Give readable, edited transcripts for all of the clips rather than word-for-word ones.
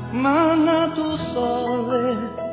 Mana tu sole,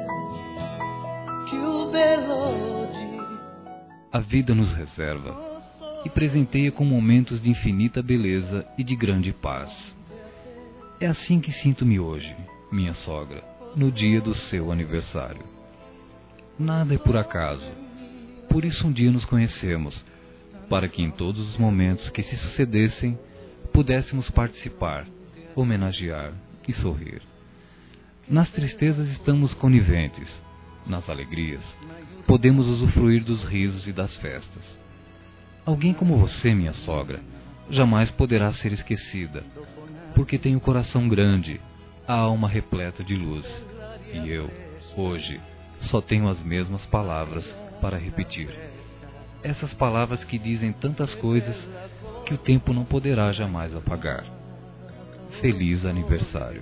più bello di... A vida nos reserva e presenteia com momentos de infinita beleza e de grande paz. É assim que sinto-me hoje, minha sogra, no dia do seu aniversário. Nada é por acaso, por isso um dia nos conhecemos, para que em todos os momentos que se sucedessem, pudéssemos participar, homenagear e sorrir. Nas tristezas estamos coniventes, nas alegrias podemos usufruir dos risos e das festas. Alguém como você, minha sogra, jamais poderá ser esquecida, porque tem o coração grande, a alma repleta de luz, e eu, hoje, só tenho as mesmas palavras para repetir. Essas palavras que dizem tantas coisas que o tempo não poderá jamais apagar. Feliz aniversário.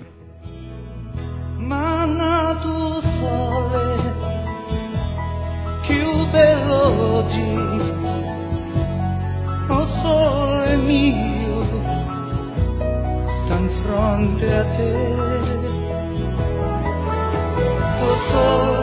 Mana tu sole, più bello di... O sole mio, sta in fronte a te. O sole